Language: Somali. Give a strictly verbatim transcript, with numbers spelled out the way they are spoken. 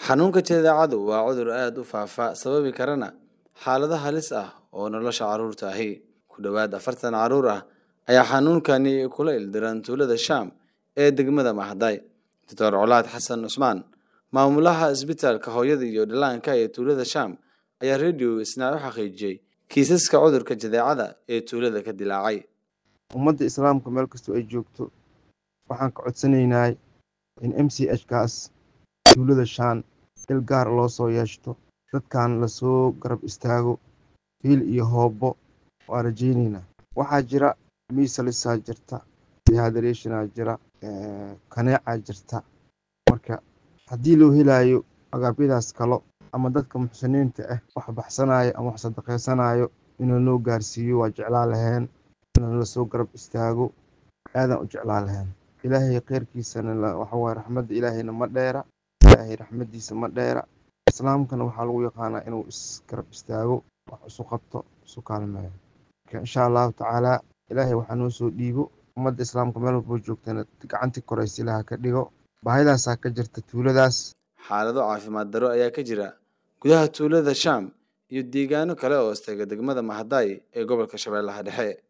xanuunka jadeecadu waa cudur aad u faafa sababi karana xaalado halis ah oo nolosha carruurta ahi ku dhawaad afartan carruur ah ayaa xanuunkani kula ildiran tuulada Shaam ee degmada Mahday. Doctor Colaad Xasan Usmaan maamulaha isbitaalka hooyada iyo dhallaanka ee tuulada Shaam ayaa radio isna u xaqiijiyay kiisaska cudurka jadeecada ee tuulada ka dilaacay. ummadda islaamka meel kasta ay joogto waxaan ka codsanaynaa in M C H kaas tuulada Shaan il gaar loo soo yeeshto dadkan la soo garab istaago hiil iyo hoobo waa rajaynayna waxaa jira miisalisa jirta dehydration jira kaneeca jirta marka haddii loo helayo agabyadaas kale ama dadka muxsiniinta ah wax baxsanayo ama wax sadaqeysanayo inuu noo gaarsiiyo waa jeclaan lahayn in la soo garab istaago aadan u jeclaan lahayn ilaahay khayrkiisana waxa waa raxmada ilaahayna ma dheera ilaahay raxmadiisa ma dheera islaamkana waxaa lagu yaqaanaa inuu is garab istaago wax isu qabto isu kaalmeeyo insha allahu tacaala ilaahay waxaa noo soo dhiibo ummadda islaamka meel walba joogtana gacantii koraysa ilaaha ka dhigo baahidaasaa ka jirta tuuladaas. Xaalado caafimaad daro ayaa ka jira gudaha tuulada Shaam iyo deegaano kale oo istaga degmada Mahday ee gobolka Shabeellaha Dhexe.